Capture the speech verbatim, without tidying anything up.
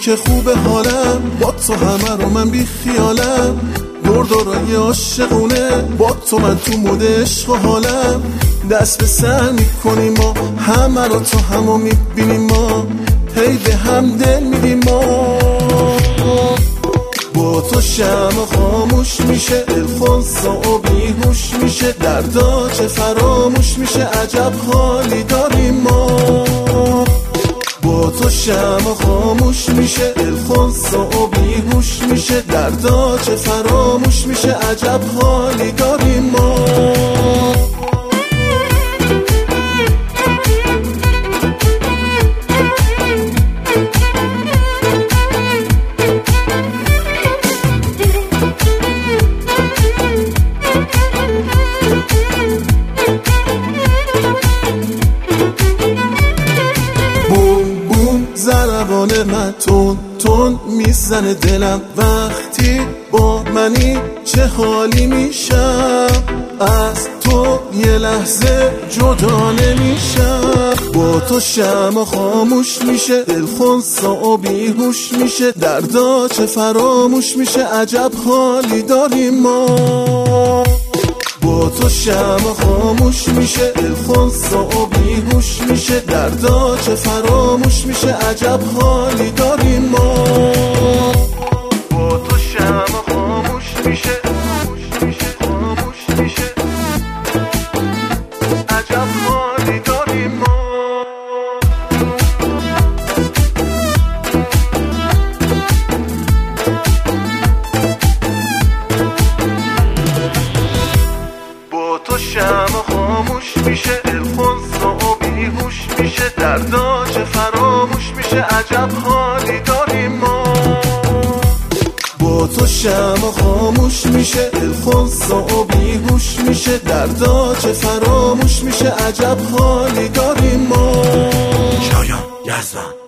که خوبه حالم، با تو همه رو من بی خیالم، دور دورای عاشقونه، با تو من تو مود عشق و حالم. دست به سر میکنیم ما، همه رو تو همو میبینیم ما، هی به هم دل میدیم ما. با تو شمع خاموش میشه، الفونسا و بیهوش میشه، دردا چه فراموش میشه، عجب حالی داریم ما. با تو شمع خاموش میشه، الفونسا و بیهوش میشه، دردا چه فراموش میشه، عجب حالی داریم ما. زربان من تون تون میزنه دلم، وقتی با منی چه حالی میشم، از تو یه لحظه جدا نمیشم. با تو شمع خاموش میشه، الفونسا و بیهوش میشه، دردا چه فراموش میشه، عجب حالی داریم ما. با تو شمع خاموش میشه، الفونسا و بیهوش میشه، دردا چه فراموش میشه، عجب حالی داریم ما. با تو شمع خاموش میشه، خاموش میشه، عجب حالی داریم ما. تو شمع خاموش میشه، الفونسا و بیهوش میشه، دردا چه فراموش میشه، عجب حالی داریم ما. با تو شمع خاموش میشه، الفونسا و بیهوش میشه، دردا چه فراموش میشه، عجب حالی داریم ما. شایان یزدان